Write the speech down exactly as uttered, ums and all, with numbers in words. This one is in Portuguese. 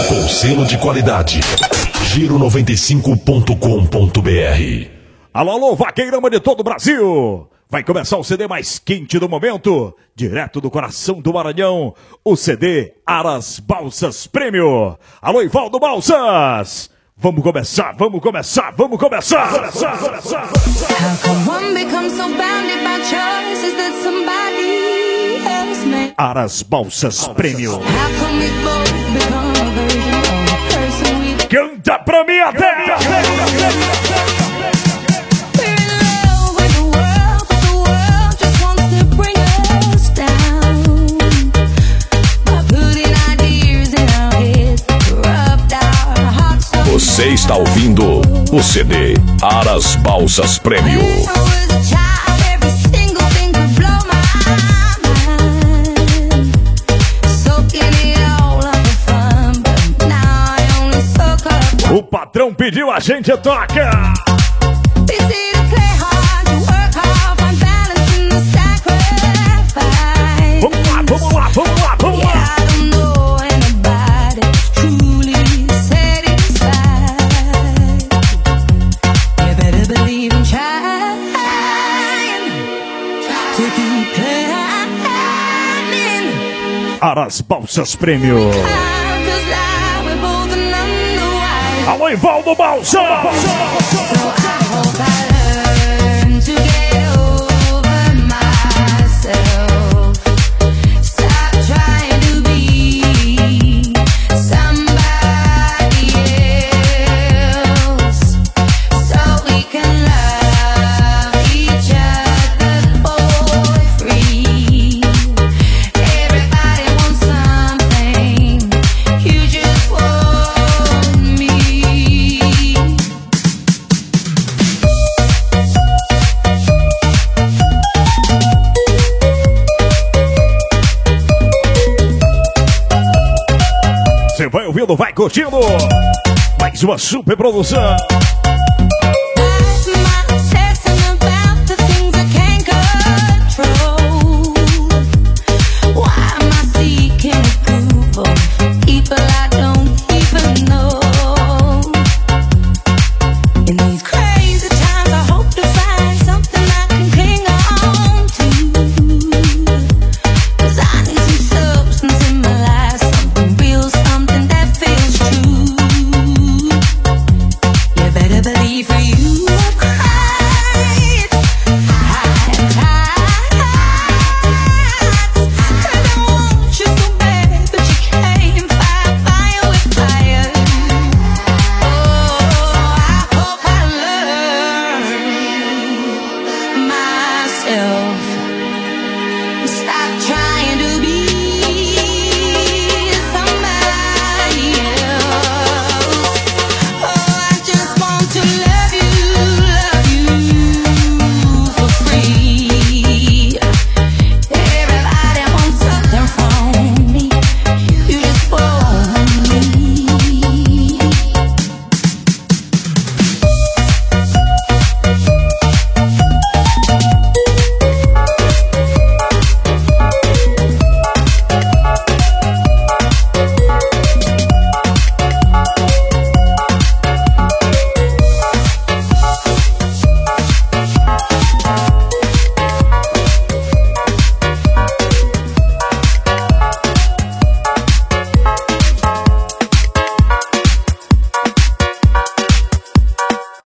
com selo de qualidade. Giro noventa e cinco ponto com ponto br. Alô, alô, vaqueirama de todo o Brasil. Vai começar o C D mais quente do momento, direto do coração do Maranhão, o C D Aras Balsas Prêmio. Alô, Ivaldo Balsas. Vamos começar, vamos começar, vamos começar. começar, começar, começar. How come one becomes so bounded by choices that somebody else made? Aras Balsas Prêmio. How come we both become a version of a person we... Canta pra mim até! Você está ouvindo o C D Aras Balsas Prêmio. O patrão pediu, a gente toca. Vamos lá, vamos lá, vamos lá, vamos lá. Aras Balsas Prêmio. Alô, Ivaldo Balsas. Vai ouvindo, vai curtindo. Mais uma super produção.